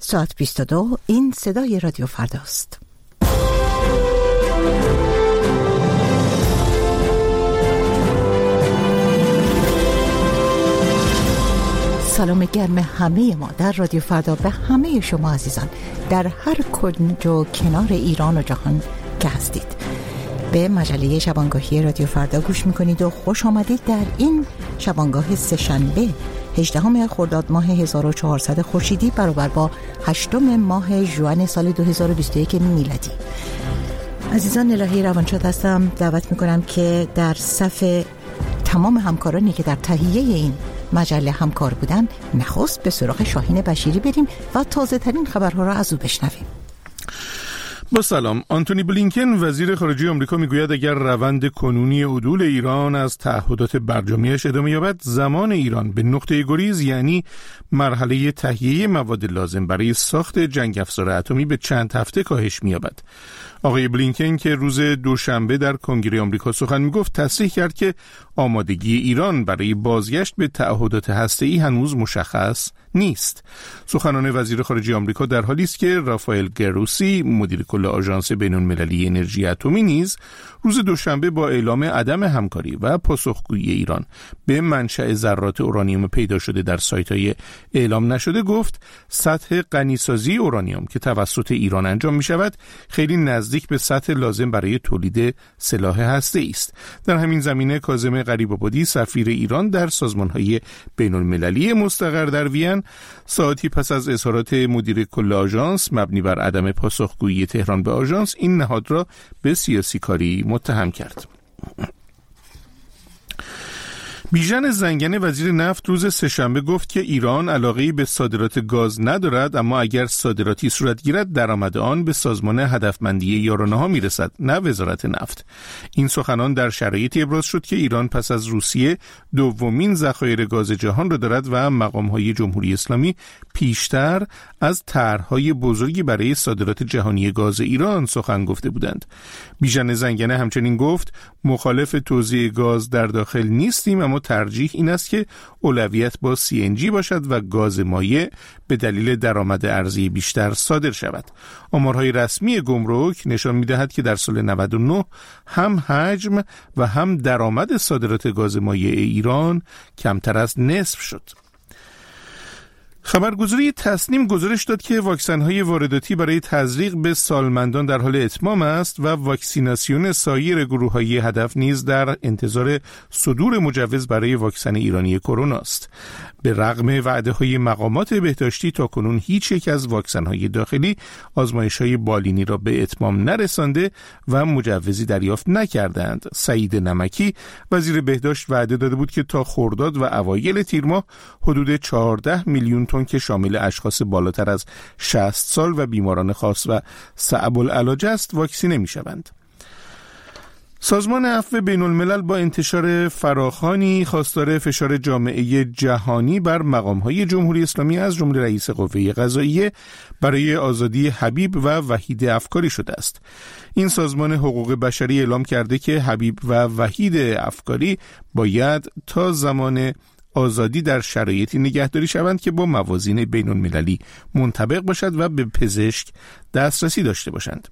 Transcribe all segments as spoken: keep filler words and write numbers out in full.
ساعت بیست و دو. این صدای رادیو فرداست. سلام گرم همه ما در رادیو فردا به همه شما عزیزان در هر کنج و کنار ایران و جهان که هستید. به مجله شبانگاهی رادیو فردا گوش میکنید و خوش آمدید در این شبانگاه سه‌شنبه هجدهم خرداد ماه هزار و چهارصد خورشیدی برابر با هشتم ماه ژوئن سال دو هزار و بیست و یک میلادی. عزیزان، الهی روانشاد هستم. دعوت میکنم که در صف تمام همکارانی که در تهیه این مجله همکار بودن نخست به سراغ شاهین بشیری بریم و تازه ترین خبرها را از او بشنویم. با سلام. آنتونی بلینکن وزیر خارجه آمریکا میگوید اگر روند کنونی عدول ایران از تعهدات برجامیش ادامه یابد، زمان ایران به نقطه گریز یعنی مرحله تهیه مواد لازم برای ساخت جنگ افزار اتمی به چند هفته کاهش می‌یابد. آقای بلینکن که روز دوشنبه در کنگره آمریکا سخن میگفت تصریح کرد که آمادگی ایران برای بازگشت به تعهدات هسته‌ای هنوز مشخص نیست. سخنان وزیر خارجه آمریکا در حالی است که رافائل گروسی مدیر کل آژانس بین‌المللی انرژی اتمی نیز روز دوشنبه با اعلام عدم همکاری و پاسخگویی ایران به منشأ ذرات اورانیوم پیدا شده در سایت‌های اعلام نشده گفت سطح غنیسازی اورانیوم که توسط ایران انجام می‌شود خیلی نزدیک به سطح لازم برای تولید سلاح هسته‌ای است. در همین زمینه کاظم غریب‌آبادی سفیر ایران در سازمان‌های بین‌المللی مستقر در وین ساعتی پس از اظهارات مدیر کل آژانس مبنی بر عدم پاسخگویی تهران به آژانس این نهاد را به سیاسی کاری متهم کرد. بیژن زنگنه وزیر نفت روز سه‌شنبه گفت که ایران علاقه‌ای به صادرات گاز ندارد، اما اگر صادراتی صورت گیرد درآمد آن به سازمان هدفمندی یارانه‌ها میرسد، نه وزارت نفت. این سخنان در شرایطی ابراز شد که ایران پس از روسیه دومین ذخایر گاز جهان را دارد و مقام‌های جمهوری اسلامی پیشتر از طرح‌های بزرگی برای صادرات جهانی گاز ایران سخن گفته بودند. بیژن زنگنه همچنین گفت مخالف توزیع گاز در داخل نیستیم، اما ترجیح این است که اولویت با سی ان جی باشد و گاز مایع به دلیل درآمد ارزی بیشتر صادر شود. آمارهای رسمی گمرک نشان می‌دهد که در سال نود و نه هم حجم و هم درآمد صادرات گاز مایع ایران کمتر از نصف شد. خبرگزاری تصنیم گزارش داد که واکسن‌های وارداتی برای تزریق به سالمندان در حال اتمام است و واکسیناسیون سایر گروه‌های هدف نیز در انتظار صدور مجوز برای واکسن ایرانی کرونا است. به رغم وعده‌های مقامات بهداشتی تاکنون هیچ یک از واکسن‌های داخلی آزمایش‌های بالینی را به اتمام نرسانده و مجوزی دریافت نکردند. سعید نمکی وزیر بهداشت وعده داده بود که تا خرداد و اوایل تیر ماه حدود چهارده میلیون تن که شامل اشخاص بالاتر از شصت سال و بیماران خاص و صعب العلاج است واکسینه می‌شوند. سازمان عفو بین الملل با انتشار فراخوانی خواستار فشار جامعه جهانی بر مقام‌های جمهوری اسلامی از جمله رئیس قوه قضاییه برای آزادی حبیب و وحید افکاری شده است. این سازمان حقوق بشری اعلام کرده که حبیب و وحید افکاری باید تا زمان آزادی در شرایطی نگهداری شوند که با موازین بین المللی منطبق باشد و به پزشک دسترسی داشته باشند.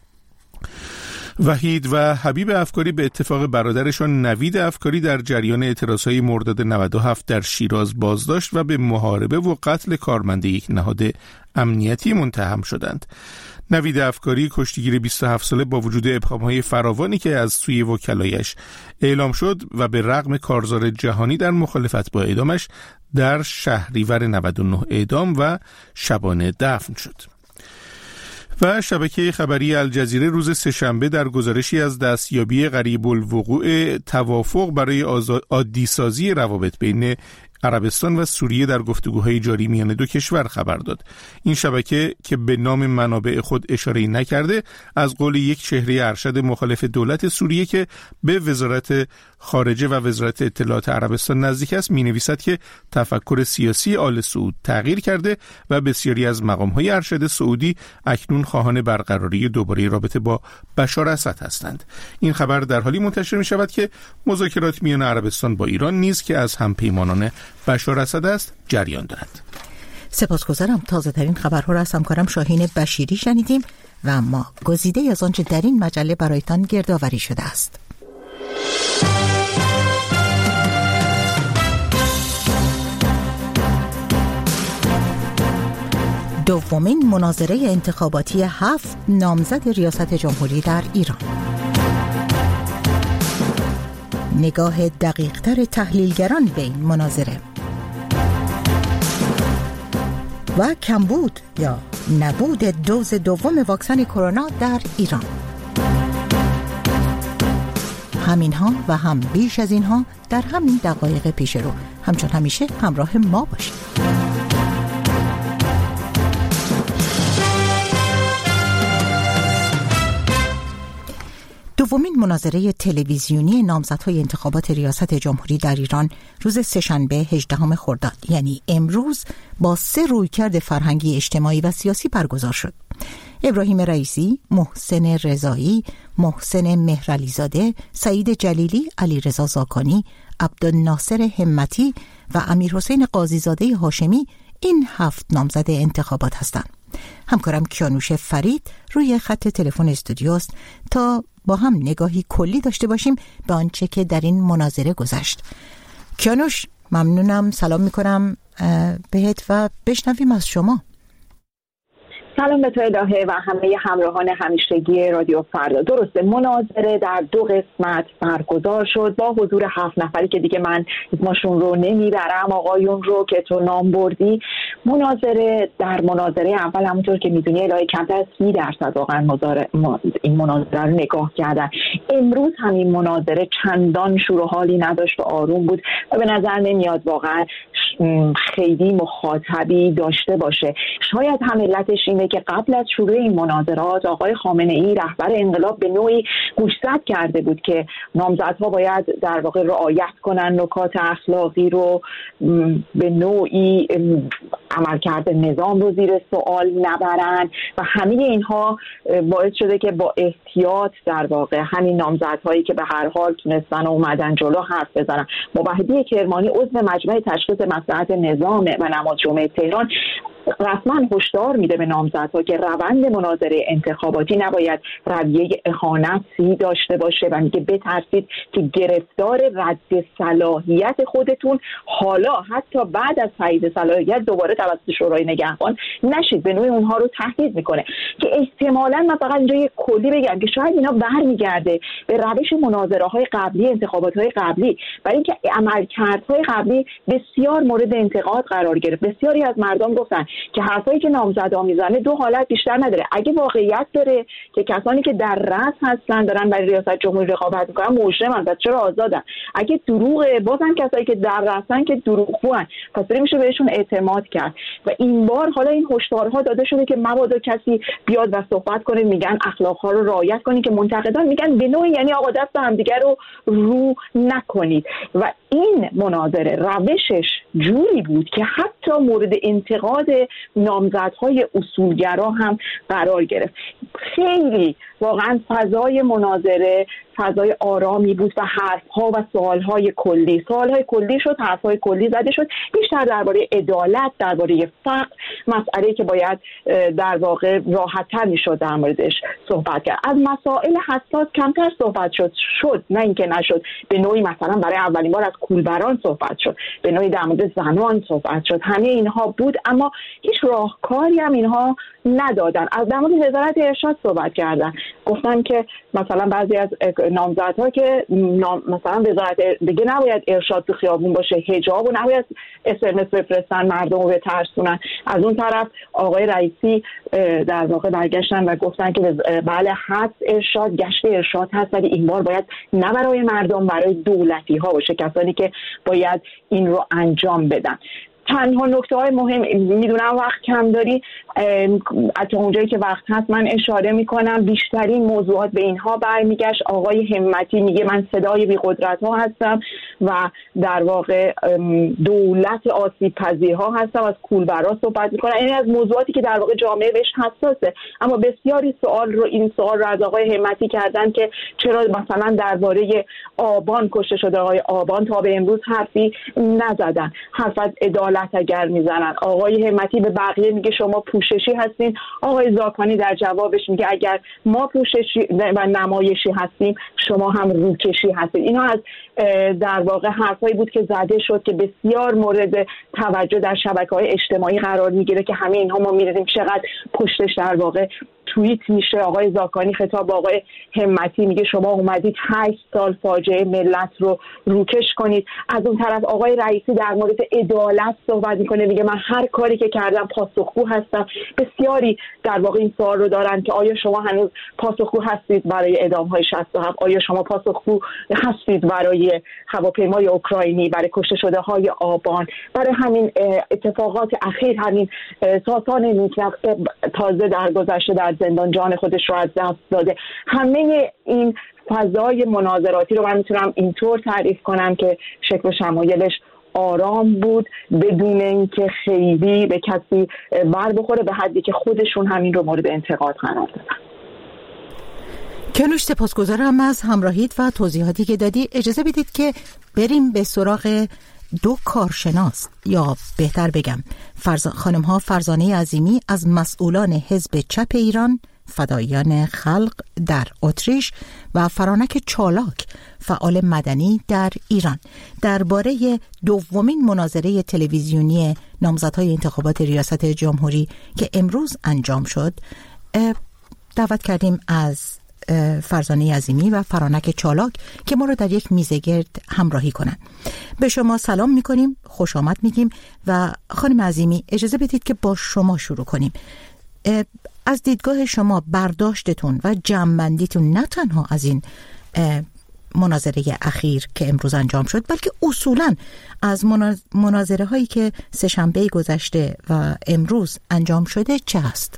وحید و حبیب افکاری به اتفاق برادرشان نوید افکاری در جریان اعتراضهای مرداد نود و هفت در شیراز بازداشت و به محاربه و قتل کارمند یک نهاد امنیتی متهم شدند. نوید افکاری کشتیگیر بیست و هفت ساله با وجود ابهام‌های فراوانی که از سوی وکلایش اعلام شد و به رغم کارزار جهانی در مخالفت با اعدامش در شهریور نود و نه اعدام و شبانه دفن شد. و شبکه خبری الجزیره روز سه‌شنبه در گزارشی از دستیابی قریب الوقوع توافق برای عادی‌سازی روابط بین عربستان و سوریه در گفتگوهای جاری میان دو کشور خبر داد. این شبکه که به نام منابع خود اشاره نکرده از قول یک چهره ارشد مخالف دولت سوریه که به وزارت خارجه و وزارت اطلاعات عربستان نزدیک است می‌نویسد که تفکر سیاسی آل سعود تغییر کرده و بسیاری از مقام‌های ارشد سعودی اکنون خواهان برقراری دوباره رابطه با بشار اسد هستند. این خبر در حالی منتشر می‌شود که مذاکرات میان عربستان با ایران نیز که از همپیمانان بشار اسد است جریان دارد. سپاسگزارم. تازه ترین خبرها را از همکارم شاهین بشیری شنیدیم و اما گزیده از آنچه در این مجله برایتان گردآوری شده است. دومین مناظره انتخاباتی هفت نامزد ریاست جمهوری در ایران. نگاه دقیق‌تر تحلیلگران به این مناظره. و کمبود یا نبود دوز دوم واکسن کرونا در ایران. همینها و هم بیش از اینها در همین دقایق پیش رو. همچون همیشه همراه ما باشید. دومین مناظره تلویزیونی نامزدهای انتخابات ریاست جمهوری در ایران روز سه‌شنبه هجدهم خرداد یعنی امروز با سه رویکرد فرهنگی، اجتماعی و سیاسی برگزار شد. ابراهیم رئیسی، محسن رضایی، محسن مهرعلیزاده، سعید جلیلی، علیرضا زاکانی، عبدالناصر همتی و امیرحسین قاضیزاده هاشمی این هفت نامزد انتخابات هستند. همکارم کیانوش فرید روی خط تلفن استودیو است تا با هم نگاهی کلی داشته باشیم به آنچه که در این مناظره گذشت. کیانوش، ممنونم، سلام میکنم بهت و بشنویم از شما. سلام به تو الهه و همه همراهان همیشگی رادیو فردا. درسته، مناظره در دو قسمت برگزار شد با حضور هفت نفری که دیگه من اسمشون رو نمیبرم، آقایون رو که تو نام بردی. مناظره در مناظره اول همونطور که میدونی الهه کمتر از سی درصد واقعا این مناظره رو نگاه کردن. امروز همین مناظره چندان شور و حالی نداشت و آروم بود و به نظر نمیاد واقعا خیلی مخاطبی داشته باشه. شاید هم علتش اینه که قبل از شروع این مناظرات آقای خامنه ای رهبر انقلاب به نوعی گوشزد کرده بود که نامزدها باید در واقع رعایت کنن نکات اخلاقی رو، به نوعی عملکرد نظام رو زیر سوال نبرن و همه اینها باعث شده که با احتیاط در واقع همین نامزدهایی که به هر حال تونستن اومدن جلو حرف بزنن. موحدی کرمانی عضو مجمع تشخیص مصلحت نظام و نماز جمعه تهران رسما هشدار میده به نامزدها که روند مناظره انتخاباتی نباید رویه اهانتی داشته باشه و میگه بترسید که گرفتار رد صلاحیت خودتون حالا حتی بعد از تایید صلاحیت دوباره توسط شورای نگهبان نشید. به نوعی اونها رو تهدید میکنه که احتمالاً من فقط اینجا یه کلی بگم که شاید اینا برمیگرده به روش مناظره های قبلی، انتخابات های قبلی، برای اینکه عملکردهای قبلی بسیار مورد انتقاد قرار گرفت. بسیاری از مردم گفتن که حرفایی که نامزدها میزنه دو حالت بیشتر نداره. اگه واقعیت داره که کسانی که در رأس هستن دارن برای ریاست جمهوری رقابت میکنن مجرمن، پس چرا آزادن؟ اگه دروغه، بازم کسایی که در رأسن که دروغگوان، پس میشه بهشون اعتماد کرد. و این بار حالا این هشدارها داده شده که مبادا کسی بیاد و صحبت کنه میگن اخلاقها رو رعایت کنید، که منتقدان میگن به نوعی یعنی آقا دست همدیگه رو رو نکنید. و این مناظره روشش جوری بود که حتی مورد انتقاد نامزدهای اصولگرا هم قرار گرفت. خیلی واقعا فضای مناظره فضای آرامی بود و حرفها و سوالهای کلی سوالهای کلی شد، حرفهای کلی زده شد، بیشتر درباره عدالت، درباره فقر، مسئله که باید در واقع راحت‌تر میشد در موردش صحبت کرد. از مسائل حساس کمتر صحبت شد شد نه اینکه نشد. به نوعی مثلا برای اولین بار از کولبران صحبت شد، به نوعی در مورد زنان صحبت شد. همه اینها بود اما هیچ راهکاری هم اینها ندادن. از در مورد وزارت ارشاد صحبت کردن، گفتن که مثلا بعضی از نامزدها که نام مثلا وزارت دیگه نباید ارشاد تو خیابون باشه، حجاب و نباید اس ام اس بفرستن مردم رو بترسونن. از اون طرف آقای رئیسی در واقع برگشتن و گفتن که بله هست ارشاد، گشت ارشاد هست، ولی این بار باید نه برای مردم، برای دولتی ها باشه، کسانی که باید این رو انجام بدن. تنها نکته های مهم، میدونم وقت کم داری، تا اونجایی که وقت هست من اشاره میکنم، بیشترین موضوعات به اینها برمیگشت. آقای همتی میگه من صدای بی قدرت ها هستم و در واقع دولت آسیب پذیرها هستم، از کولبرا صحبت میکنم. این از موضوعاتی که در واقع جامعه بهش حساسه. اما بسیاری سوال رو این سوال رو از آقای همتی کردن که چرا مثلا درباره آبان کشته شده آقای آبان تا به امروز حرفی نزدن. حرف از عدالت عدالت اگر میزنن. آقای همتی به بقیه میگه شما پوششی هستین، آقای زاکانی در جوابش میگه اگر ما پوششی و نمایشی هستیم شما هم روکشی هستید. اینا از در واقع حرفایی بود که زده شد که بسیار مورد توجه در شبکه‌های اجتماعی قرار میگیره که همه اینها ما می‌دیدیم چقدر پشتش در واقع توییت میشه. آقای زاکانی خطاب با آقای همتی میگه شما اومدید هشت سال فاجعه ملت رو روکش کنید. از اون طرف آقای رئیسی در مورد عدالت صحبت میکنه، میگه من هر کاری که کردم پاسخگو هستم. بسیاری در واقع این سوال رو دارن که آیا شما هنوز پاسخگو هستید برای اعدام‌های شصت و هفت؟ آیا شما پاسخگو هستید برای هواپیمای اوکراینی، برای کشته شده‌های آبان، برای همین اتفاقات اخیر، همین ساسان نیکنقص تازه در گذشته در زندان جان خودش رو از دست داده؟ همه این فضای مناظراتی رو من میتونم اینطور تعریف کنم که شکل و شمایلش آرام بود، بدون اینکه خیلی به کسی بر بخوره، به حدی که خودشون همین رو مورد انتقاد قرار دادن. کیانوش، سپاسگزارم از همراهیت و توضیحاتی که دادی. اجازه بدید که بریم به سراغ دو کارشناس، یا بهتر بگم فرز... خانم ها فرزانه عظیمی از مسئولان حزب چپ ایران فداییان خلق در اتریش و فرانک چالاک فعال مدنی در ایران درباره دومین مناظره تلویزیونی نامزدهای انتخابات ریاست جمهوری که امروز انجام شد دعوت کردیم از فرزانه عظیمی و فرانک چالاک که ما رو در یک میزه گرد همراهی کنن. به شما سلام میکنیم، خوش آمد میگیم و خانم عظیمی اجازه بدید که با شما شروع کنیم. از دیدگاه شما برداشتتون و جمع‌بندیتون نه تنها از این مناظره اخیر که امروز انجام شد، بلکه اصولاً از مناظره هایی که سه‌شنبه گذشته و امروز انجام شده چه هست؟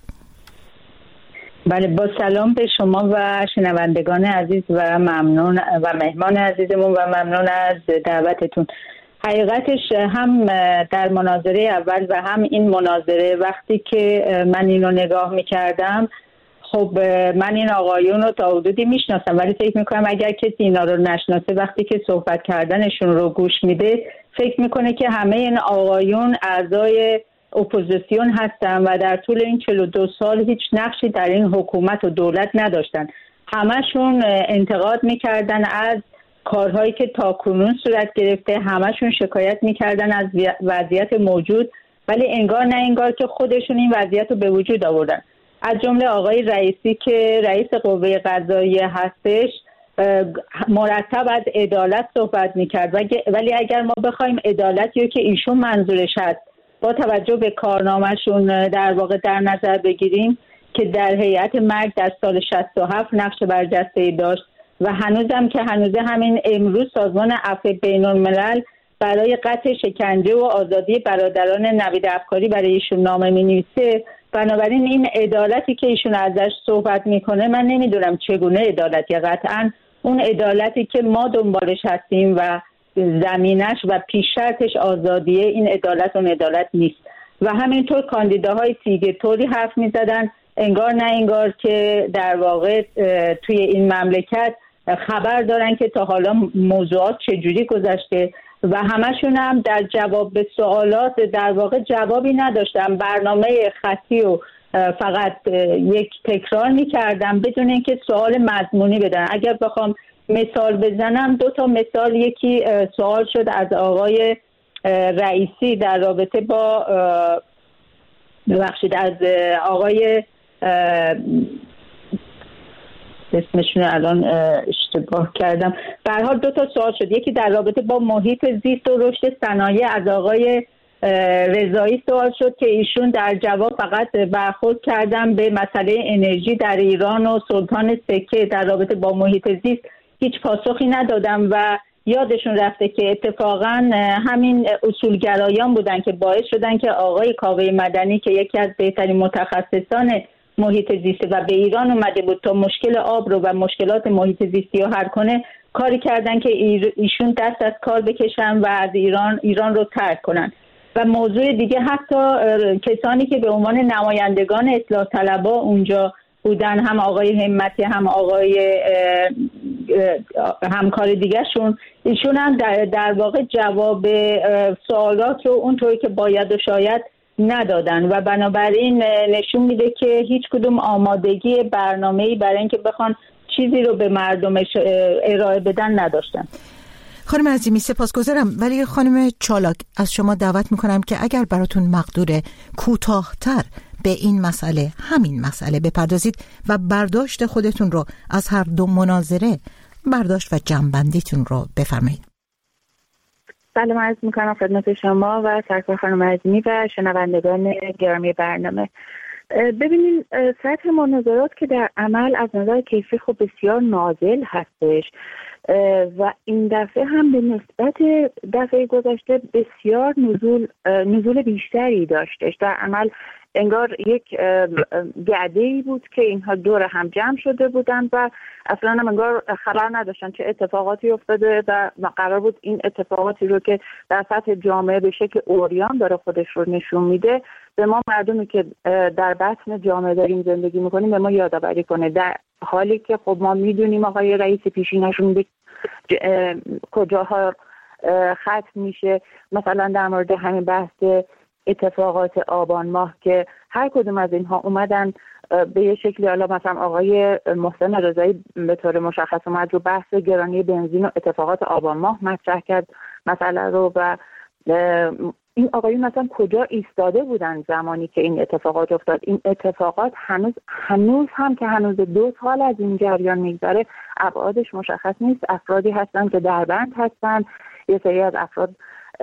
بله، با سلام به شما و شنوندگان عزیز و ممنون و مهمان عزیزمون و ممنون از دعوتتون. حقیقتش هم در مناظره اول و هم این مناظره وقتی که من اینو نگاه میکردم، خب من این آقایون رو تا حدودی میشناسم، ولی فکر میکنم اگر کسی اینا رو نشناسه وقتی که صحبت کردنشون رو گوش میده فکر میکنه که همه این آقایون اعضای اپوزیسیون هستن و در طول این چهل و دو سال هیچ نقشی در این حکومت و دولت نداشتن. همشون انتقاد میکردن از کارهایی که تاکنون صورت گرفته، همشون شکایت میکردن از وضعیت موجود، ولی انگار نه انگار که خودشون این وضعیت رو به وجود آوردن. از جمله آقای رئیسی که رئیس قوه قضاییه هستش مرتب از عدالت صحبت میکرد، ولی اگر ما بخوایم عدالتی که ایشون منظورش هست با توجه به کارنامه‌شون در واقع در نظر بگیریم که در هیئت مرگ در سال شصت و هفت نقش برجسته‌ای داشت و هنوزم که هنوزه همین امروز سازمان عفو بین‌الملل برای قطع شکنجه و آزادی برادران نوید افکاری برای ایشون نامه می‌نویسه. بنابراین این عدالتی که ایشون ازش صحبت میکنه من نمیدونم چگونه عدالتی، قطعاً اون عدالتی که ما دنبالش هستیم و زمینش و پیش شرطش آزادیه، این عدالت اون عدالت نیست. و همینطور کاندیداهای دیگه طوری حرف میزدن انگار نه انگار که در واقع توی این مملکت خبر دارن که تا حالا موضوعات چجوری گذشته و همشون هم در جواب به سوالات در واقع جوابی نداشتن، برنامه خطی و فقط یک تکرار میکردن بدون اینکه سوال مضمونی بدن. اگر بخوام مثال بزنم، دو تا مثال، یکی سوال شد از آقای رئیسی در رابطه با ببخشید از آقای اسمشون الان اشتباه کردم، به هر حال دو تا سوال شد، یکی در رابطه با محیط زیست و رشد صنایع از آقای رضایی سوال شد که ایشون در جواب فقط برخورد کردن به مسئله انرژی در ایران و سلطان سکه در رابطه با محیط زیست هیچ پاسخی ندادم و یادشون رفته که اتفاقا همین اصولگرایان بودن که باعث شدن که آقای کاوه مدنی که یکی از بهترین متخصصان محیط زیستی و به ایران اومده بود تا مشکل آب رو و مشکلات محیط زیستی رو حل کنه، کاری کردن که ایشون دست از کار بکشن و از ایران ایران رو ترک کنن. و موضوع دیگه حتی کسانی که به عنوان نمایندگان اصلاح طلبها اونجا بودن، هم آقای همتی هم آقای همکار دیگه شون، ایشون هم در, در واقع جواب سوالات رو اونطوری که باید و شاید ندادن و بنابراین نشون میده که هیچ کدوم آمادگی برنامه‌ای برای اینکه بخوان چیزی رو به مردمش ارائه بدن نداشتن. خانم عظیمی سپاسگزارم، ولی خانم چالاک از شما دعوت میکنم که اگر براتون مقدوره کوتاه‌تر به این مسئله، همین مسئله بپردازید و برداشت خودتون رو از هر دو مناظره، برداشت و جنبندیتون رو بفرمایید. سلام عرض میکنم خدمت شما و سرکار خانم عظیمی و شنوندگان گرامی برنامه. ببینید سطح مناظرات که در عمل از نظر کیفی خب بسیار نازل هستش و این دفعه هم به نسبت دفعه گذشته بسیار نزول نزول بیشتری داشتش. در عمل انگار یک گرده‌ای بود که اینها دور هم جمع شده بودند و اصلا هم انگار خبر نداشتن چه اتفاقاتی افتاده و قرار بود این اتفاقاتی رو که در سطح جامعه به شکل عریان داره خودش رو نشون میده به ما مردمی که در بطن جامعه داریم زندگی میکنیم به ما یادآوری کنه، در حالی که خب ما میدونیم آقای رئیس پیشینشون میده کجاها ختم میشه. مثلا در مورد همین بحث اتفاقات آبان ماه که هر کدوم از اینها اومدن به یه شکلی، حالا مثلا آقای محسن رضایی به طور مشخص اومد رو بحث گرانی بنزین و اتفاقات آبان ماه مطرح کرد مسئله رو و این آقایون مثلا کجا ایستاده بودن زمانی که این اتفاقات افتاد. این اتفاقات هنوز هنوز هم که هنوز دو سال از این جریان میگذره ابعادش مشخص نیست. افرادی هستن که در بند هستن، یه سری از افراد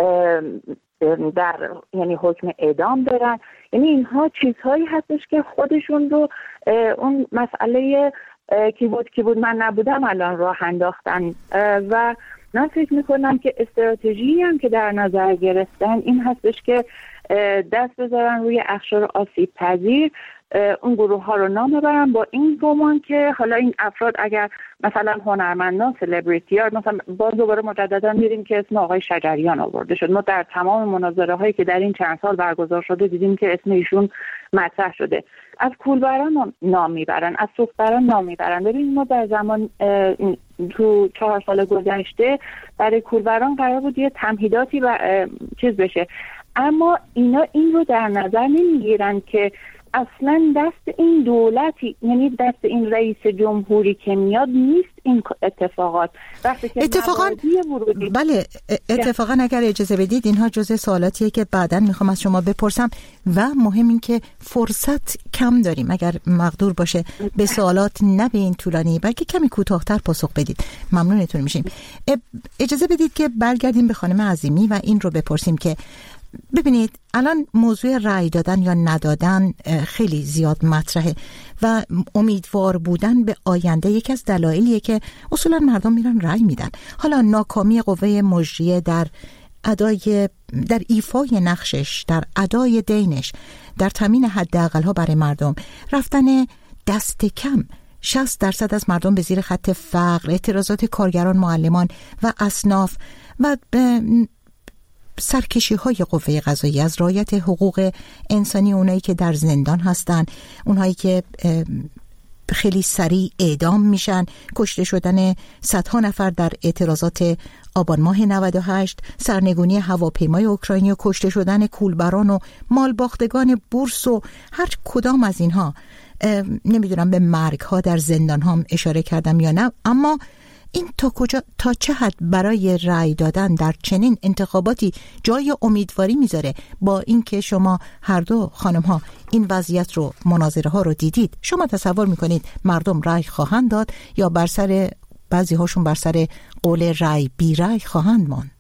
در یعنی حکم اعدام دارن. یعنی اینها چیزهایی هستش که خودشون رو اون مسئله کی بود کی بود من نبودم الان راه انداختن و من فکر میکنم که استراتژی هم که در نظر گرفتن این هستش که دست بذارن روی اقشار آسیب پذیر، اون گروه ها رو نام ببرن با این گمان که حالا این افراد اگر مثلا هنرمندان، سلبریتی ها، مثلا باز دوباره مجددا می‌بینیم که اسم آقای شجریان آورده شد. ما در تمام مناظره هایی که در این چند سال برگزار شده دیدیم که اسم ایشون مطرح شده. از کولبران نام میبرن، از سوختبران نام میبرن. ببینید ما در زمان تو چهار سال گذشته برای کولبران قرار بود یه تمهیداتی و چیز بشه، اما اینا این رو در نظر نمیگیرن که اصلا دست این دولتی، یعنی دست این رئیس جمهوری که میاد نیست این اتفاقات. وقتی که اتفاقا بله اتفاقا اگر اجازه بدید اینها جزء سوالاتیه که بعداً میخوام از شما بپرسم و مهم این که فرصت کم داریم، اگر مقدور باشه به سوالات نه به این طولانی بلکه کمی کوتاه‌تر پاسخ بدید ممنونتون میشیم. اجازه بدید که برگردیم به خانم عظیمی و این رو بپرسیم که ببینید الان موضوع رأی دادن یا ندادن خیلی زیاد مطرحه و امیدوار بودن به آینده یکی از دلایلیه که اصولا مردم میرن رأی میدن. حالا ناکامی قوه مجریه در ادای در ایفای نقشش، در ادای دینش، در تامین حداقل‌ها برای مردم، رفتن دست کم شصت درصد از مردم به زیر خط فقر، اعتراضات کارگران، معلمان و اصناف و سرکشی های قوه قضاییه از رعایت حقوق انسانی، اونایی که در زندان هستن، اونایی که خیلی سریع اعدام میشن، کشته شدن صدها نفر در اعتراضات آبان ماه نود و هشت، سرنگونی هواپیمای اوکراینی و کشته شدن کولبران و مالباختگان بورس و هر کدام از اینها. نمیدونم به مرگ ها در زندان هم اشاره کردم یا نه، اما این تا کجا، تا چه حد برای رأی دادن در چنین انتخاباتی جای امیدواری میذاره؟ با اینکه شما هر دو خانم ها این وضعیت رو، مناظره ها رو دیدید، شما تصور میکنید مردم رأی خواهند داد یا بر سر بعضی هاشون بر سر قول رأی بی رأی خواهند ماند؟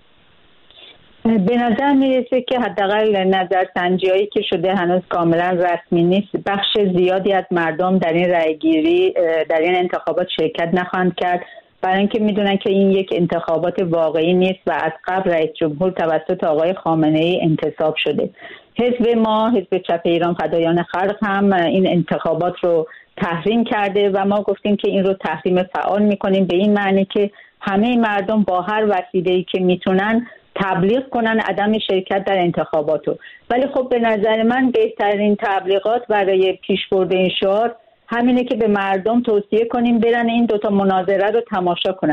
به نظر میرسه که حداقل نظرسنجی‌هایی که شده هنوز کاملا رسمی نیست. بخش زیادی از مردم در این رأیگیری، در این انتخابات شرکت نخواهند کرد، برای اینکه میدونن که این یک انتخابات واقعی نیست و از قبل رئیس جمهور توسط آقای خامنه‌ای انتصاب شده. حزب ما، حزب چپ ایران فدایان خلق هم این انتخابات رو تحریم کرده و ما گفتیم که این رو تحریم فعال میکنیم، به این معنی که همه مردم با هر وسیله‌ای که میتونن تبلیغ کنن عدم شرکت در انتخاباتو. ولی خب به نظر من بهترین تبلیغات برای پیشبرد این شعار همینه که به مردم توصیه کنیم برن این دوتا مناظره رو تماشا کنن.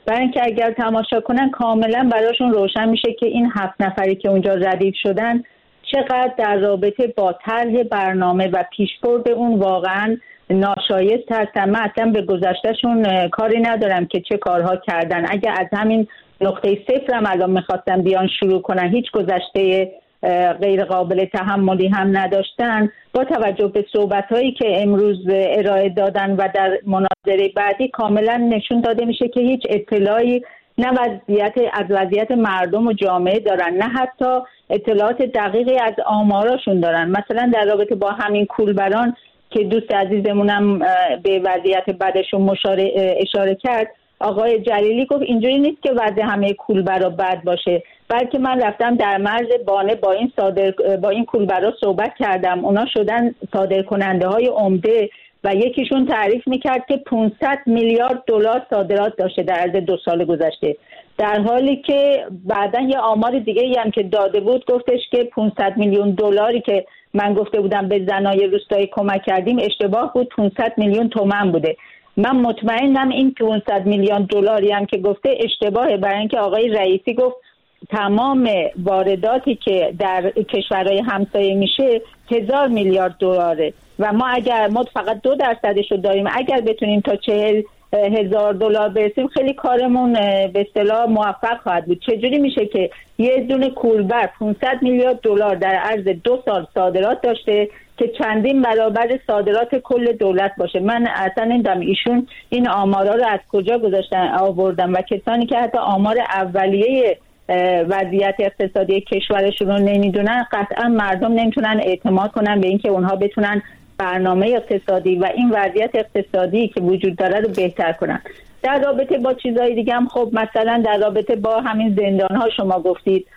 برای اینکه اگر تماشا کنن کاملا براشون روشن میشه که این هفت نفری که اونجا ردیف شدن چقدر در رابطه با طرح برنامه و پیشبرد اون واقعا ناشایست هستن. من اصلا به گذشتهشون کاری ندارم که چه کارها کردن. اگر از همین نقطه صفر هم الان میخواستن بیان شروع کنن، هیچ گذشته غیر قابل تحملی هم نداشتن، با توجه به صحبت‌هایی که امروز ارائه دادن و در مناظره بعدی کاملا نشون داده میشه که هیچ اطلاعی نه وضعیت از وضعیت مردم و جامعه دارن، نه حتی اطلاعات دقیقی از آماراشون دارن. مثلا در رابطه با همین کولبران که دوست عزیزمونم به وضعیت بدشون اشاره کرد، آقای جلیلی گفت اینجوری نیست که وضع همه کولبرا بد باشه، بلکه من رفتم در مرز بانه با این صادر با این کولبرا صحبت کردم، اونا شدن صادر کننده های عمده و یکیشون تعریف میکرد که پانصد میلیارد دلار صادرات داشته در عرض دو سال گذشته، در حالی که بعداً یه آمار دیگه ای هم که داده بود گفتش که پانصد میلیون دلاری که من گفته بودم به زنای روستایی کمک کردیم اشتباه بود، پانصد میلیون تومان بوده. من مطمئنم این پانصد میلیون دلاری هم که گفته اشتباهه، برای اینکه آقای رئیسی گفت تمام وارداتی که در کشورهای همسایه میشه هزار میلیارد دلاره و ما اگر ما فقط دو درصدش رو داریم، اگر بتونیم تا چهل هزار دلار برسیم خیلی کارمون به اصطلاح موفق خواهد بود. چجوری میشه که یه دونه کولبر پانصد میلیارد دلار در عرض دو سال صادرات داشته که چندین برابر صادرات کل دولت باشه؟ من اصلا نمیدونم ایشون این آمارا رو از کجا گذاشتن آوردن و کسانی که حتی آمار اولیه وضعیت اقتصادی کشورشون رو نمیدونن، قطعا مردم نمیتونن اعتماد کنن به اینکه اونها بتونن برنامه اقتصادی و این وضعیت اقتصادی که وجود داره رو بهتر کنن. در رابطه با چیزهای دیگه هم خب مثلا در رابطه با همین زندان ها شما گفتید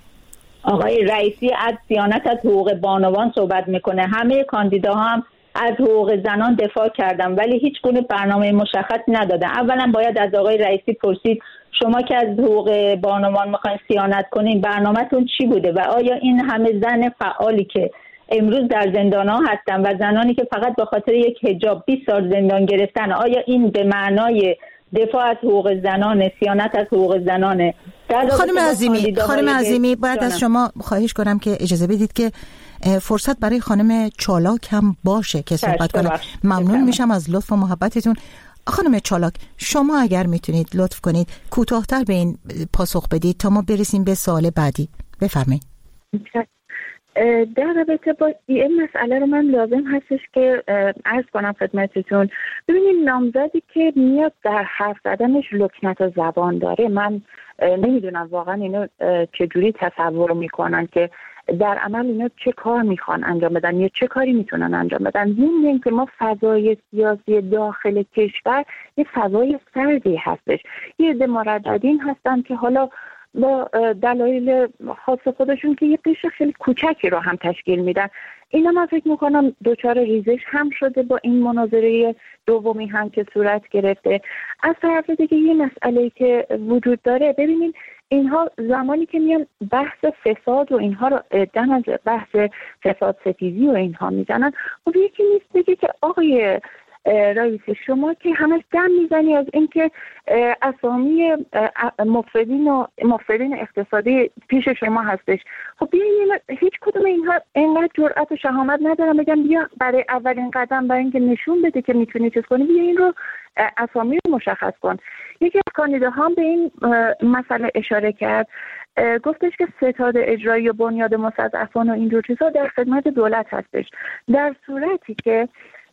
آقای رئیسی از صیانت از حقوق بانوان صحبت میکنه، همه کاندیداها هم از حقوق زنان دفاع کردن ولی هیچ گونه برنامه مشخص ندادن. اولا باید از آقای رئیسی پرسید شما که از حقوق بانوان میخواین صیانت کنین برنامه‌تون چی بوده و آیا این همه زن فعالی که امروز در زندان‌ها هستن و زنانی که فقط به خاطر یک حجاب بیست سال زندان گرفتن، آیا این به معنای دفاع از حقوق زنان، صیانت از حقوق زنانه؟ خانم عظیمی خانم عظیمی باید از شما خواهش کنم که اجازه بدید که فرصت برای خانم چالاک هم باشه که صحبت کنه. ممنون میشم از لطف و محبتتون. خانم چالاک شما اگر میتونید لطف کنید کوتاه‌تر به این پاسخ بدید تا ما برسیم به سوال بعدی. بفرمایید. در رابطه با این مسئله رو من لازم هستش که عرض کنم خدمتتون. ببینید نامزدی که میاد در حرف زدنش لکنت و زبان داره، من نمیدونم واقعا اینو چجوری تصور میکنن که در عمل اینا چه کار میخوان انجام بدن یا چه کاری میتونن انجام بدن. می‌بینیم که ما فضای سیاسی داخل کشور یه فضای سردی هستش، یه عده مرددین هستن که حالا با دلایل خاص خودشون که یه قشر خیلی کوچکی رو هم تشکیل میدن. اینا من فکر میکنم دوچار ریزش هم شده با این مناظره دومی هم که صورت گرفته. از طرف دیگه یه مسئله که وجود داره، ببینید اینها زمانی که میان بحث فساد و اینها رو دن از بحث فساد ستیزی و اینها میزنن، خب یکی نیست بگه که آقای رئیس شما که همش دم میزنی از اینکه اسامی مفسدین و مفسدین اقتصادی پیش شما هستش. خب بیاین هیچ کدوم اینها اینقدر جرأت و شهامت ندارن بگن بیا برای اولین قدم برای اینکه نشون بده که میتونی چیز کنی بیا این رو اسامی رو مشخص کن. یکی از کاندیداها به این مسئله اشاره کرد، گفتش که ستاد اجرایی و بنیاد مستضعفان و اینجور چیزها در خدمت دولت هستش، در صورتی که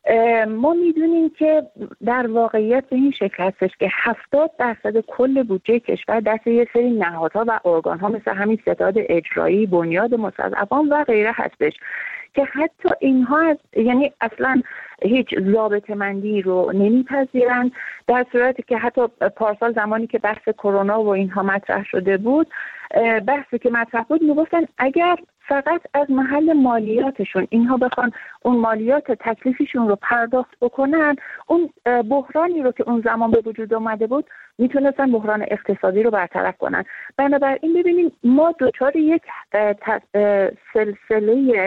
ما میدونیم که در واقعیت به این شکل هستش که هفتاد درصد کل بودجه کشور دست یه سری نهادها و ارگان‌ها مثل همین ستاد اجرایی، بنیاد مستضعفان و غیره هستش که حتی اینها از یعنی اصلا هیچ ضابطه‌مندی رو نمیپذیرن، در صورتی که حتی پارسال زمانی که بحث کرونا و اینها مطرح شده بود، بحثی که مطرح بود میگفتن اگر فقط از محل مالیاتشون اینها بخوان اون مالیات تکلیفشون رو پرداخت بکنن، اون بحرانی رو که اون زمان به وجود آمده بود میتونستن بحران اقتصادی رو برطرف کنن. بنابراین ببینیم ما دچار یک سلسله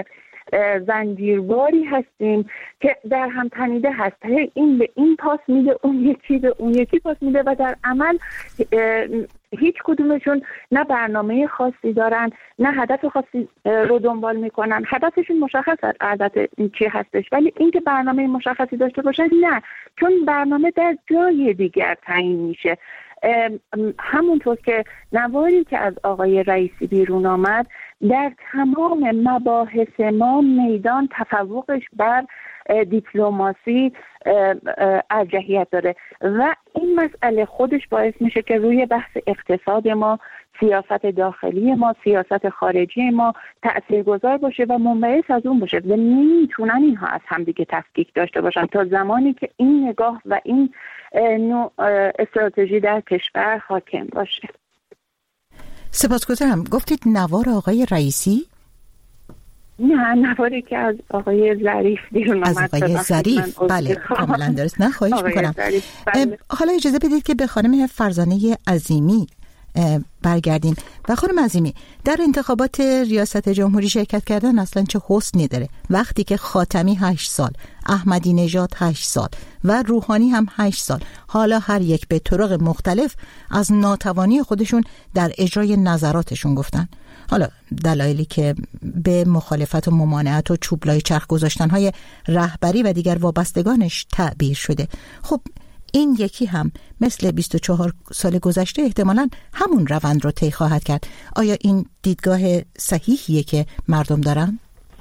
زنجیرواری هستیم که در هم تنیده هست. این به این پاس میده، اون یکی به اون یکی پاس میده و در عمل هیچ کدومشون نه برنامه خاصی دارن، نه هدف خاصی رو دنبال میکنن. هدفشون مشخص البته چی هستش، ولی اینکه برنامه مشخصی داشته باشن نه، چون برنامه در جای دیگر تعیین میشه. همونطور که نواری که از آقای رئیسی بیرون آمد، در تمام مباحث ما میدان تفوقش بر دیپلماسی ارجحیت داره و این مسئله خودش باعث میشه که روی بحث اقتصاد ما، سیاست داخلی ما، سیاست خارجی ما تأثیرگذار باشه و منبعث از اون باشه و نمیتونن اینها از همدیگه تفکیک داشته باشن تا زمانی که این نگاه و این نوع استراتژی در کشور حاکم باشه. سپاسگزارم. گفتید نوار آقای رئیسی؟ نه، نواری که از آقای ظریف بیرون آمد. از آقای ظریف، بله کاملا درست. نه خواهش میکنم. بله. حالا اجازه بدید که به خانم فرزانه عظیمی برگردیم. و خانم عظیمی، در انتخابات ریاست جمهوری شرکت کردن اصلا چه حسنی داره وقتی که خاتمی هشت سال، احمدی نژاد هشت سال و روحانی هم هشت سال، حالا هر یک به طرق مختلف از ناتوانی خودشون در اجرای نظراتشون گفتن. حالا دلایلی که به مخالفت و ممانعت و چوبلای چرخ گذاشتن‌های رهبری و دیگر وابستگانش تعبیر شده. خب این یکی هم مثل بیست و چهار سال گذشته احتمالاً همون روند رو طی خواهد کرد. آیا این دیدگاه صحیحیه که مردم دارن؟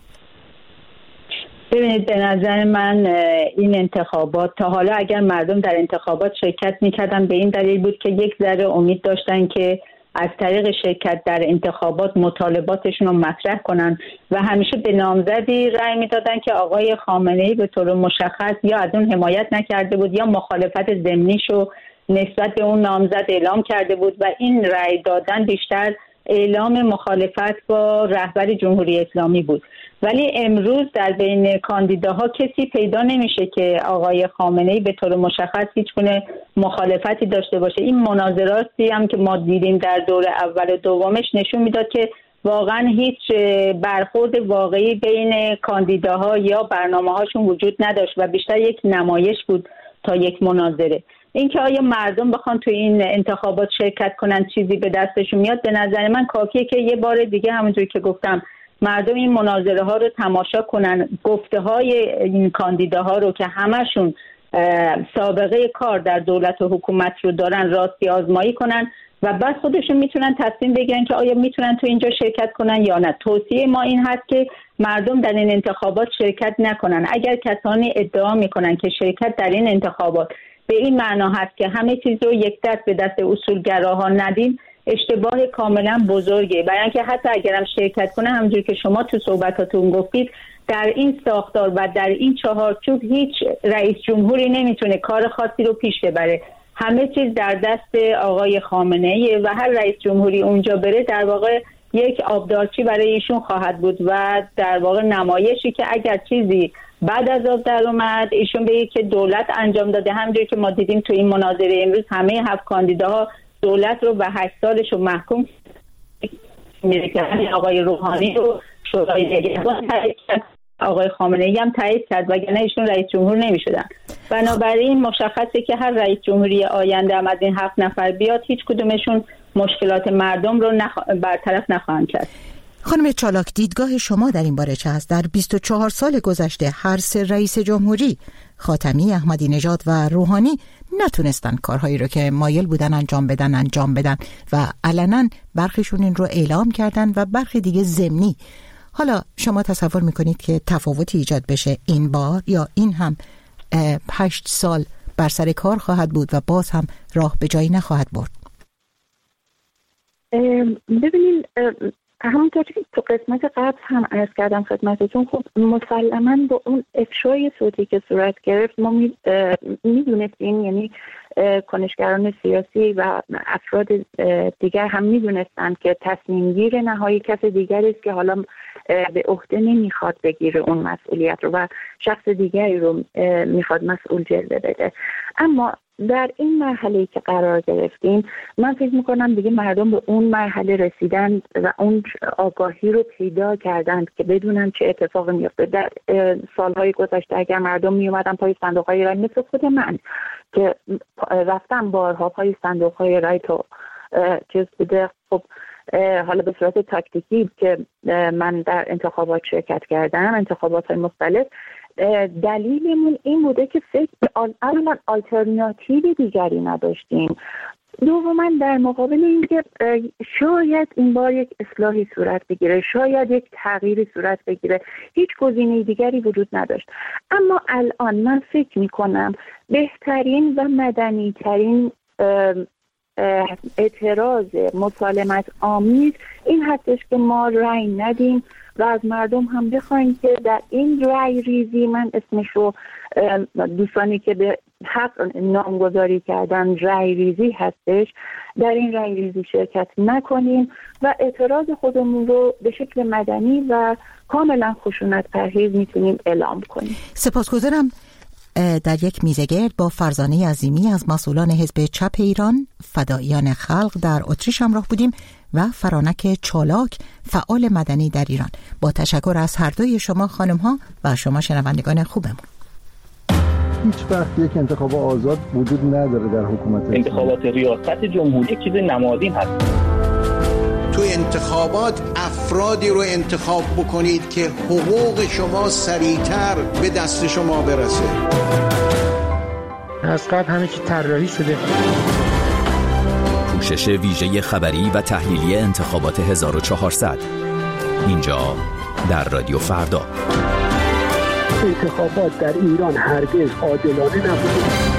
ببینید، به نظر من این انتخابات تا حالا اگر مردم در انتخابات شرکت میکردن به این دلیل بود که یک ذره امید داشتن که از طریق شرکت در انتخابات مطالباتشون رو مطرح کنن و همیشه به نامزدی رأی میدادن که آقای خامنه‌ای به طور مشخص یا از اون حمایت نکرده بود یا مخالفت ضمنیشو نسبت به اون نامزد اعلام کرده بود و این رأی دادن بیشتر اعلام مخالفت با رهبر جمهوری اسلامی بود. ولی امروز در بین کاندیداها کسی پیدا نمیشه که آقای خامنه‌ای به طور مشخص هیچگونه مخالفتی داشته باشه. این مناظراتی هم که ما دیدیم در دور اول و دومش نشون میداد که واقعا هیچ برخورد واقعی بین کاندیداها یا برنامه‌هاشون وجود نداشت و بیشتر یک نمایش بود تا یک مناظره. اینکه آیا مردم بخوان تو این انتخابات شرکت کنن چیزی به دستشون میاد، به نظر من کافیه که یه بار دیگه همونجوری که گفتم مردم این مناظره ها رو تماشا کنن، گفته های این کاندیداها رو که همشون سابقه کار در دولت و حکومت رو دارن راستی آزمایی کنن و بعد خودشون میتونن تصمیم بگیرن که آیا میتونن تو اینجا شرکت کنن یا نه. توصیه ما این هست که مردم در این انتخابات شرکت نکنن. اگر کسانی ادعا میکنن که شرکت در این انتخابات به این معنا هست که همه چیز رو یک دست به دست اصولگراها ندیم، اشتباه کاملا بزرگه. برای اینکه حتی اگرم شرکت کنه، همونجوری که شما تو صحبتاتون گفتید، در این ساختار و در این چهارچوب هیچ رئیس جمهوری نمیتونه کار خاصی رو پیش ببره. همه چیز در دست آقای خامنه‌ای و هر رئیس جمهوری اونجا بره در واقع یک آبدارچی برای ایشون خواهد بود و در واقع نمایشی که اگر چیزی بعد از آب در اومد ایشون بگه که دولت انجام داده. همونجوری که ما دیدیم تو این مناظره امروز همه هفت کاندیداها دولت رو به هشت سالش رو محکوم میکنن. آقای روحانی رو شورای نگهبان تایید کرد، آقای خامنه‌ای هم تایید کرد، وگرنه ایشون رئیس جمهور نمیشدن. بنابراین مشخصه که هر رئیس جمهوری آینده هم از این هفت نفر بیاد، هیچ کدومشون مشکلات مردم رو نخ... برطرف نخواهند کرد. خانم چالاک، دیدگاه شما در این باره چه است؟ در بیست و چهار سال گذشته هر سه رئیس جمهوری، خاتمی، احمدی نژاد و روحانی، نتونستن کارهایی رو که مایل بودن انجام بدن انجام بدن و علنا برخیشون این رو اعلام کردن و برخی دیگه ضمنی. حالا شما تصور میکنید که تفاوتی ایجاد بشه این بار، یا این هم هشت سال بر سر کار خواهد بود و باز هم راه به جایی نخواهد برد؟ ببینید، همونطور که تو قسمت قبل هم عرض کردم خدمتتون، خب مسلماً با اون افشای صوتی که صورت گرفت ما میدونستیم، یعنی کنشگران سیاسی و افراد دیگر هم میدونستند که تصمیم گیر نهایی کس دیگری است که حالا به عهده نمیخواد بگیره اون مسئولیت رو و شخص دیگری رو میخواد مسئول جلوه بده. اما در این مرحله که قرار گرفتیم من فکر میکنم دیگه مردم به اون مرحله رسیدن و اون آگاهی رو پیدا کردند که بدونن چه اتفاقی میفته. در سالهای گذشته اگر مردم میومدن پای صندوق‌های رای، مثل خود من که رفتم بارها پای صندوق‌های رای تو چیز بوده، خب حالا به صورت تاکتیکی که من در انتخابات شرکت کردم، انتخابات های مختلف، دلیلمون این بوده که فکر اولا آلترناتیو دیگری نداشتیم، دوما در مقابل اینکه شاید این بار یک اصلاحی صورت بگیره، شاید یک تغییری صورت بگیره، هیچ گزینه دیگری وجود نداشت. اما الان من فکر میکنم بهترین و مدنی ترین اعتراض مسالمت آمیز این هستش که ما رأی ندیم و از مردم هم بخوایم که در این رأی ریزی، من اسمشو دوستانی که به حق نامگذاری کردن رأی ریزی هستش، در این رأی ریزی شرکت نکنیم و اعتراض خودمون رو به شکل مدنی و کاملا خشونت پرهیز میتونیم اعلام کنیم. سپاسگزارم. در یک میزگرد با فرزانه عظیمی از مسئولان حزب چپ ایران، فداییان خلق در اتریش همراه بودیم و فرانک چالاک، فعال مدنی در ایران. با تشکر از هر دوی شما خانم ها و شما شنوندگان خوبمون. هیچ وقت یک انتخاب آزاد وجود نداره در حکومت. انتخابات ریاست جمهوری چیز نمادین هست. تو انتخابات افرادی رو انتخاب بکنید که حقوق شما سریعتر به دست شما برسه. از قبل همه چی طراحی شده. پوشش ویژه خبری و تحلیلی انتخابات هزار و چهارصد اینجا در رادیو فردا. انتخابات در ایران هرگز عادلانه نبوده.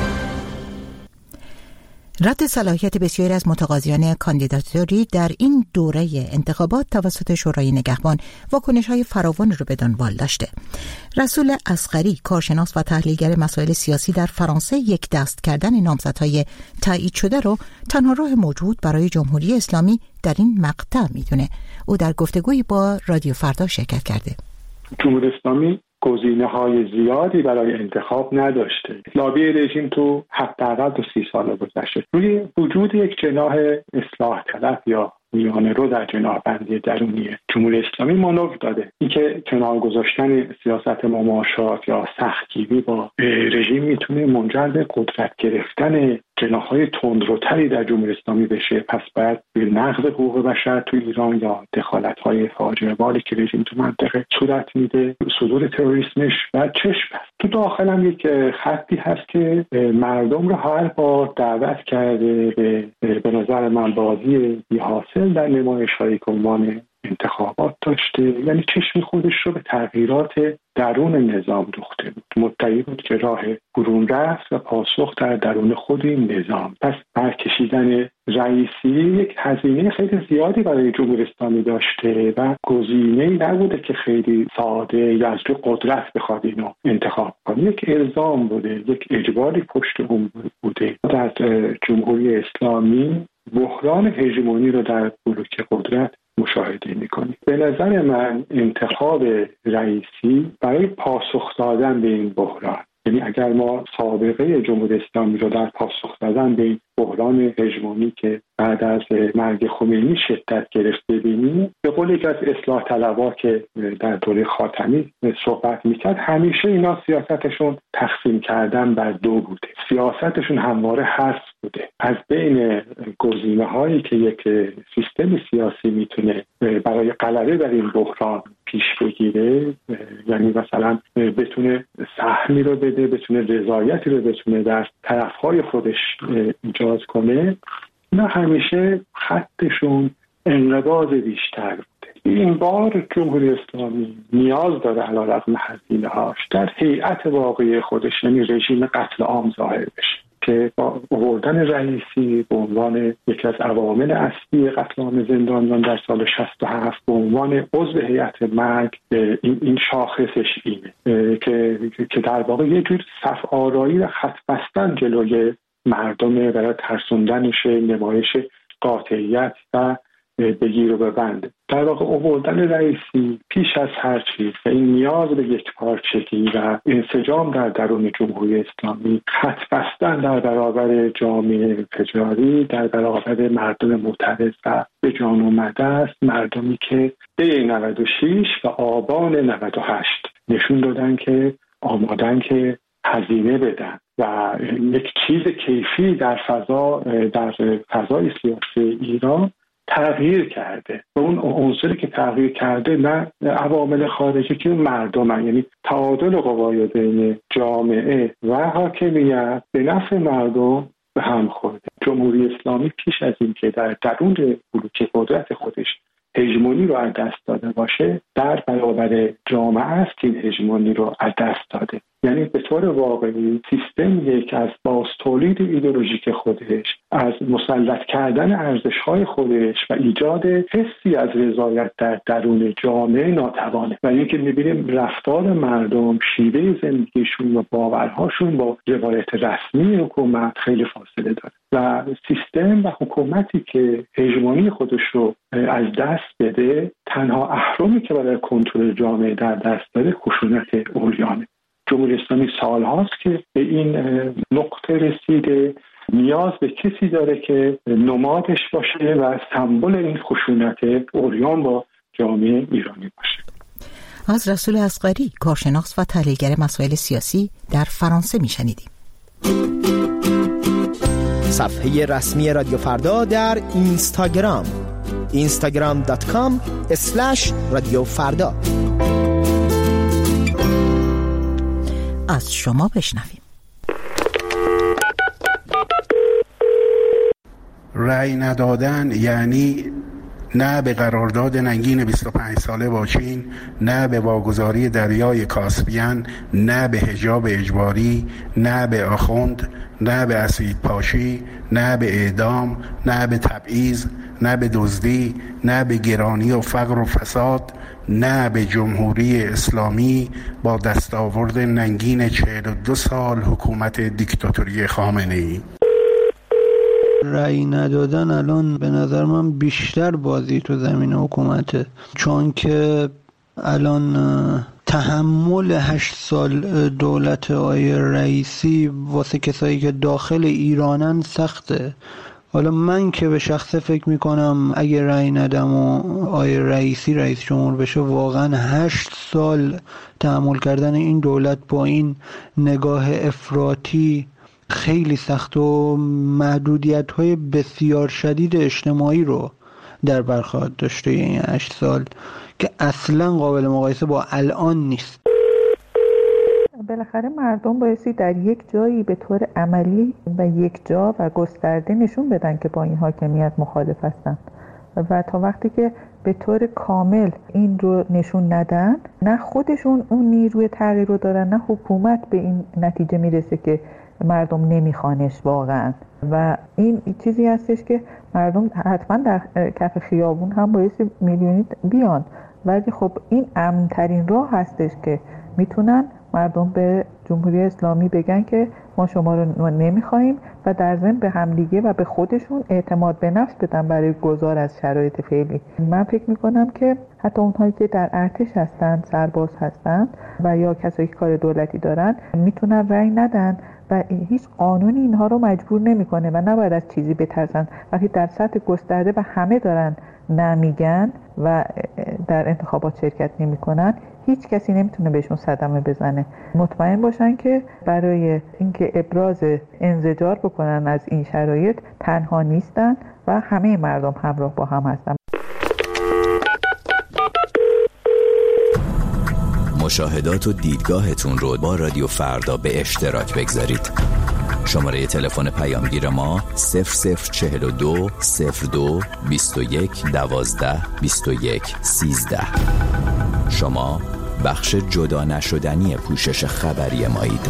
رد صلاحیت بسیاری از متقاضیان کاندیداتوری در این دوره انتخابات توسط شورای نگهبان واکنش‌های فراوان رو به دنبال داشته. رسول اصغری، کارشناس و تحلیلگر مسائل سیاسی در فرانسه، یک دست کردن نامزدهای تایید شده رو تنها راه موجود برای جمهوری اسلامی در این مقطع میدونه. او در گفتگویی با رادیو فردا شرکت کرده. جمهوری اسلامی گزینه‌های زیادی برای انتخاب نداشته. لابی رژیم تو حداقل دو سی سال گذشته روی وجود یک جناح اصلاح طلب یا میانه رو در جناح بندی درونی جمهوری اسلامی مانور داده. اینکه کنار گذاشتن سیاست مماشات یا سختگیری با رژیم میتونه منجر به قدرت گرفتن جناح‌های تندروتری در جمهوری اسلامی بشه، پس باید به نقض حقوق بشر تو ایران یا دخالت‌های فاجعه‌باری که رژیم تو منطقه صورت میده، صدور تروریسمش و چشم است. تو داخل هم یک خطی هست که مردم رو هر بار دعوت کرده به به نظر من بازی بی حاصل در نمایش‌های که عنوان انتخابات داشته، یعنی چشم خودش رو به تغییرات درون نظام دوخته بود. مدعی بود که راه برون رفت و پاسخ در درون خود این نظام. پس برکشیدن رئیسی یک هزینه خیلی زیادی برای جمهوری اسلامی داشته و گزینه‌ای نبوده که خیلی ساده یا از روی قدرت بخواد اینو انتخاب کنه. یک الزام بوده، یک اجباری پشت اون بوده. در جمهوری اسلامی بحران هژمونی رو در بلوک قدرت مشاهده می‌کنید. به نظر من انتخاب رئیسی برای پاسخ دادن به این بحران، یعنی اگر ما سابقه جمهوری اسلامی رو در پاسخ دادن به این بحران هژمونی که بعد از مرگ خمینی شدت گرفت ببینیم، به قول یکی از اصلاح طلبا که در دوره خاتمی صحبت میکرد، همیشه اینا سیاستشون تقسیم کردن بر دو بوده. سیاستشون همواره حذف بوده. از بین گزینه هایی که یک سیستم سیاسی میتونه برای غلبه بر این بحران پیش بگیره، یعنی مثلا بتونه سهمی رو بده، بتونه رضایتی رو بتونه در طرفهای خودش ایجاد کنه، نه همیشه خطشون انقباض بیشتر بوده. این بار جمهوری اسلامی نیاز داره علیرغم هزینه هاش در هیئت واقعی خودش، یعنی رژیم قتل عام ظاهر بشه که با آوردن رئیسی به عنوان یکی از عوامل اصلی قتل عام زندانیان در سال شصت و هفت به عنوان عضو هیئت مرگ این این شاخصش اینه که که در واقع یه جور صف آرایی و خط بستن جلوی مردم برای ترسوندنش، نمایش قاطعیت و بگیر و ببنده. در واقع آوردن رئیسی پیش از هر چیز و این نیاز به یک پارچگی و انسجام در درون جمهوری اسلامی، خط بستن در برابر جامعه تجاری، در برابر مردم معترض و به جان اومده است، مردمی که دی نود و شش و آبان نود و هشت نشون دادن که آمادن که هزینه بدن و یک چیز کیفی در فضا در فضای سیاسی ایران تغییر کرده و اون عنصری که تغییر کرده نه عوامل خارجی که مردم، یعنی تعادل قوای بین جامعه و حاکمیت به نفع مردم به هم خورده. جمهوری اسلامی پیش از این که در درون بلوک قدرت خودش هژمونی رو از دست داده باشه، در برابر جامعه است که این هژمونی رو از دست داده. یعنی به طور واقعی سیستم یک از باز تولید ایدئولوژیک خودش، از مسلط کردن ارزش‌های خودش و ایجاد حسی از رضایت در درون جامعه ناتوانه و اینکه می‌بینیم رفتار مردم، شیوه زندگیشون و باورهاشون با روایت رسمی حکومت خیلی فاصله داره و سیستم و حکومتی که هژمونی خودش رو از دست بده، تنها اهرمی که برای کنترل جامعه در دست داره خشونت عریانه. جمهوری اسلامی سالهاست که به این نقطه رسیده، نیاز به کسی داره که نمادش باشه و سمبل این خشونت عریان با جامعه ایرانی باشه. از رسول اصغری، کارشناس و تحلیلگر مسائل سیاسی در فرانسه میشنیدیم. صفحه رسمی رادیو فردا در اینستاگرام اینستاگرام دات کام اسلش رادیو فردا. از شما بشنویم. رأی ندادن یعنی نه به قرارداد ننگین بیست و پنج ساله با چین، نه به واگذاری دریای کاسپیان، نه به حجاب اجباری، نه به آخوند، نه به اسید پاشی، نه به اعدام، نه به تبعیض، نه به دزدی، نه به گرانی و فقر و فساد، نه به جمهوری اسلامی با دستاورد ننگین چهل و دو سال حکومت دیکتاتوری خامنه‌ای. رأی ندادن الان به نظر من بیشتر بازی تو زمین حکومته، چون که الان تحمل هشت سال دولت آقای رئیسی واسه کسایی که داخل ایرانن سخته. حالا من که به شخصه فکر میکنم اگه رأی ندم و آقای رئیسی رئیس جمهور بشه، واقعا هشت سال تحمل کردن این دولت با این نگاه افراطی خیلی سخت و محدودیت‌های بسیار شدید اجتماعی رو در بر خواهد داشته این هشت سال که اصلا قابل مقایسه با الان نیست. بالاخره مردم بایستی در یک جایی به طور عملی و یک جا و گسترده نشون بدن که با این حاکمیت مخالف هستن و تا وقتی که به طور کامل این رو نشون ندن، نه خودشون اون نیروی تغییر رو دارن، نه حکومت به این نتیجه میرسه که مردم نمیخوانش واقعا. و این چیزی هستش که مردم حتما در کف خیابون هم بایستی میلیونی بیان، ولی خب این امن‌ترین راه هستش که میتونن مردم به جمهوری اسلامی بگن که ما شما رو نمیخوایم و در ضمن به همدیگه و به خودشون اعتماد به نفس بدن برای گذار از شرایط فعلی. من فکر میکنم که حتی اونهایی که در ارتش هستن، سرباز هستن و یا کسایی که کار دولتی دارن میتونن رأی ندن و هیچ قانونی اینها رو مجبور نمیکنه و نباید از چیزی بترسن. وقتی در سطح گسترده و همه دارن نمیگن و در انتخابات شرکت نمیکنن، هیچ کسی نمیتونه بهشون صدمه بزنه. مطمئن باشن که برای اینکه ابراز انزجار بکنن از این شرایط تنها نیستن و همه مردم همراه با هم هستن. مشاهدات و دیدگاهتون رو با رادیو فردا به اشتراک بگذارید. شماره تلفن پیامگیر ما صفر صفر چهل و دو صفر دو بیست و یک دوازده بیست و یک سیزده. شما بخش جدا نشدنی پوشش خبری مایید.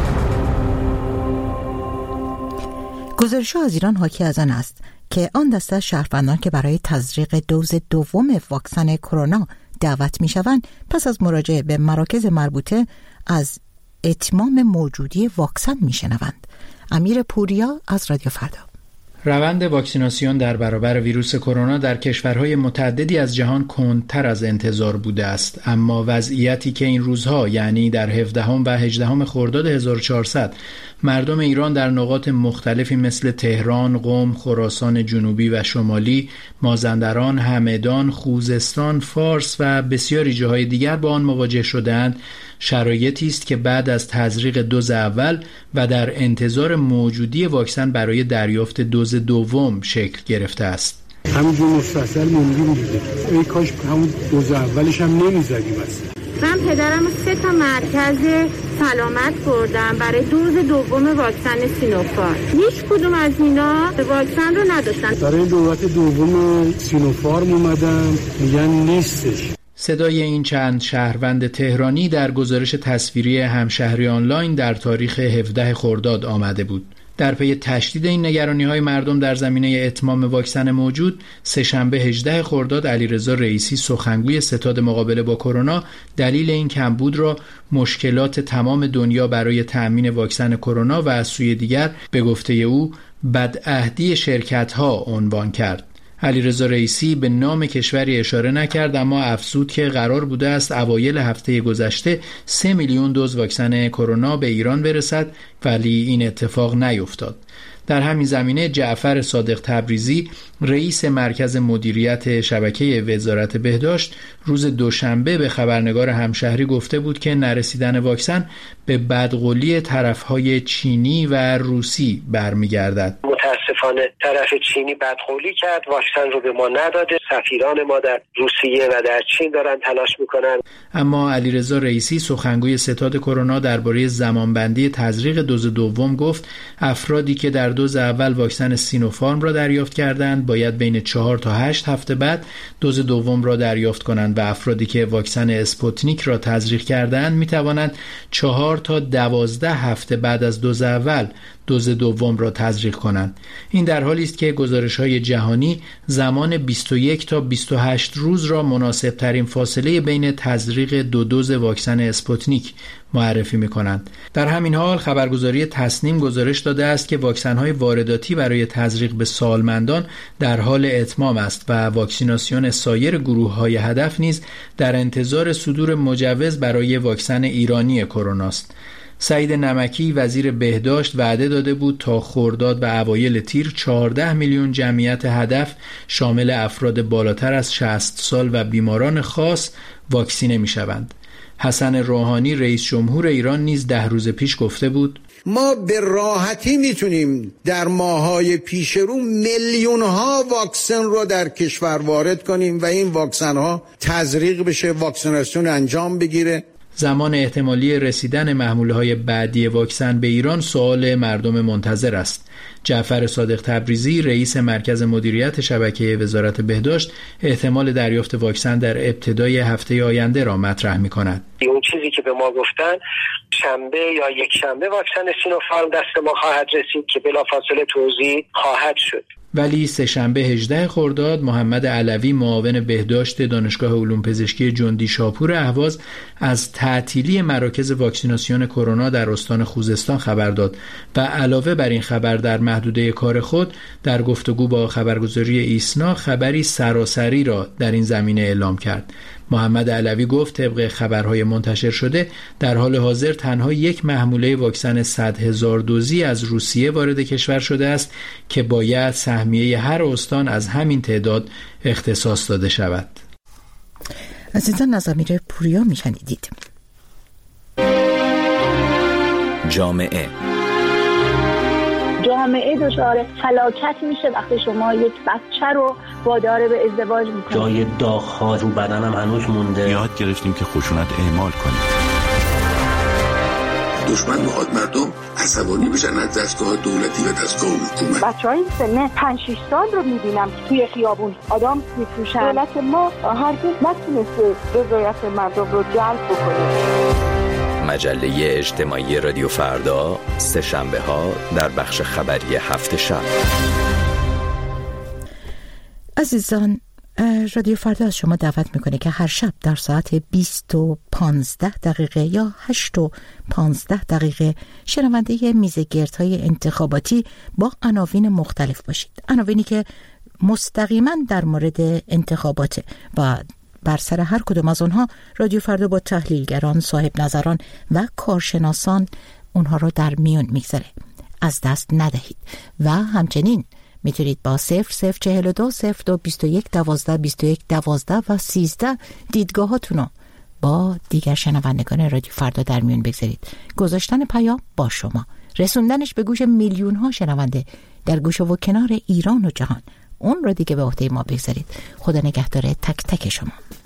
گزارش از ایران حاکی از آن است که آن دسته از شهروندان که برای تزریق دوز دوم واکسن کرونا دعوت می شوند پس از مراجعه به مراکز مربوطه از اتمام موجودی واکسن می شنوند. امیر پوریا از رادیو فردا. روند واکسیناسیون در برابر ویروس کرونا در کشورهای متعددی از جهان کندتر از انتظار بوده است، اما وضعیتی که این روزها یعنی در هفدهم و هجدهم خرداد هزار و چهارصد مردم ایران در نقاط مختلفی مثل تهران، قم، خراسان جنوبی و شمالی، مازندران، همدان، خوزستان، فارس و بسیاری جاهای دیگر با آن مواجه شدند، شرایطی است که بعد از تزریق دوز اول و در انتظار موجودی واکسن برای دریافت دوز دوم شکل گرفته است. همینجور مستحصل موندیم دیگه. ای کاش همون دوز اولش هم نمیزدیم اصلا. من پدرم سه تا مرکز سلامت بردم برای دوز دوم واکسن سینوفارم. هیچ کدوم از اینا واکسن رو نداشتن. برای دولت دوم سینوفارم اومدم میگن نیستش. صدای این چند شهروند تهرانی در گزارش تصویری همشهری آنلاین در تاریخ هفدهم خرداد آمده بود. در پی تشدید این نگرانی‌های مردم در زمینه اتمام واکسن موجود، سه‌شنبه هجدهم خرداد علیرضا رئیسی سخنگوی ستاد مقابله با کرونا دلیل این کمبود را مشکلات تمام دنیا برای تأمین واکسن کرونا و از سوی دیگر به گفته او بدعهدی شرکت‌ها عنوان کرد. علیرضا رئیسی به نام کشوری اشاره نکرد، اما افزود که قرار بوده است اوایل هفته گذشته سه میلیون دوز واکسن کرونا به ایران برسد، ولی این اتفاق نیفتاد. در همین زمینه جعفر صادق تبریزی رئیس مرکز مدیریت شبکه وزارت بهداشت روز دوشنبه به خبرنگار همشهری گفته بود که نرسیدن واکسن به بدقولی طرفهای چینی و روسی برمیگردد. متاسفانه طرف چینی بدقولی کرد، واکسن رو به ما نداده. سفیران ما در روسیه و در چین دارن تلاش میکنن. اما علیرضا رئیسی سخنگوی ستاد کرونا درباره زمانبندی تزریق دوز دوم گفت افرادی که در دوز اول واکسن سینوفارم را دریافت کردند باید بین چهار تا هشت هفته بعد دوز دوم را دریافت کنند و افرادی که واکسن اسپوتنیک را تزریق کردند می توانند چهار تا دوازده هفته بعد از دوز اول دوز دوم را تزریق کنند. این در حالی است که گزارش‌های جهانی زمان بیست و یک تا بیست و هشت روز را مناسب ترین فاصله بین تزریق دو دوز واکسن اسپوتنیک معرفی می‌کنند. در همین حال خبرگزاری تصنیم گزارش داده است که واکسن‌های وارداتی برای تزریق به سالمندان در حال اتمام است و واکسیناسیون سایر گروه‌های هدف نیز در انتظار صدور مجوز برای واکسن ایرانی کرونا است. سعید نمکی وزیر بهداشت وعده داده بود تا خرداد و اوایل تیر چهارده میلیون جمعیت هدف شامل افراد بالاتر از شصت سال و بیماران خاص واکسینه می شوند. حسن روحانی رئیس جمهور ایران نیز ده روز پیش گفته بود ما به راحتی میتونیم در ماه‌های پیش رو میلیون ها واکسن رو در کشور وارد کنیم و این واکسن ها تزریق بشه، واکسیناسیون انجام بگیره. زمان احتمالی رسیدن محموله‌های بعدی واکسن به ایران سوال مردم منتظر است. جعفر صادق تبریزی رئیس مرکز مدیریت شبکه وزارت بهداشت احتمال دریافت واکسن در ابتدای هفته آینده را مطرح می‌کند. اون چیزی که به ما گفتن شنبه یا یک شنبه واکسن سینوفارم دست ما خواهد رسید که بلافاصله توزیع خواهد شد. ولی سه‌شنبه هجدهم خرداد محمد علوی معاون بهداشت دانشگاه علوم پزشکی جندی شاپور اهواز از تعطیلی مراکز واکسیناسیون کرونا در استان خوزستان خبر داد و علاوه بر این خبر در محدوده کار خود در گفتگو با خبرگزاری ایسنا خبری سراسری را در این زمینه اعلام کرد. محمد علوی گفت طبق خبرهای منتشر شده در حال حاضر تنها یک محموله واکسن صد هزار دوزی از روسیه وارد کشور شده است که باید سهمیه هر استان از همین تعداد اختصاص داده شود. عزیزان نظامیر پوریا میشنیدید. جامعه جامعه دچار فلاکت میشه وقتی شما یک بچه رو وادار به ازدواج میکنید. جای داغ‌ها رو بدنم هنوز مونده. یاد گرفتیم که خشونت اعمال کنیم. دشمن میخواد مردم عصبانی بشن از دستگاه دولتی و دستگاه حکومت. بچهای سن پنج شش سال رو میبینم توی خیابون آدم میفروشن. دولت ما هرگز نتونسته رضایت مردم رو جلب بکنه. مجله اجتماعی رادیو فردا سه شنبه ها در بخش خبری هفت شب. عزیزان، رادیو فردا از شما دعوت میکنه که هر شب در ساعت بیست و پانزده دقیقه یا هشت و پانزده دقیقه شنونده میزگردهای انتخاباتی با عناوین مختلف باشید. عناوینی که مستقیما در مورد انتخاباته و بر سر هر کدوم از اونها رادیو فردا با تحلیلگران، صاحب نظران و کارشناسان اونها رو در میون میگذاره. از دست ندهید. و همچنین میتونید با صفر صفر چهل و دو صفر دو بیست و یک دوازده بیست و یک دوازده و سیزده دیدگاهاتونو با دیگر شنوندگان رادیو فردا در میون بگذارید. گذاشتن پیام با شما، رسوندنش به گوش میلیون ها شنونده در گوش و کنار ایران و جهان، اون رو دیگه به عهده ما بگذارید. خدا نگهدار تک تک شما.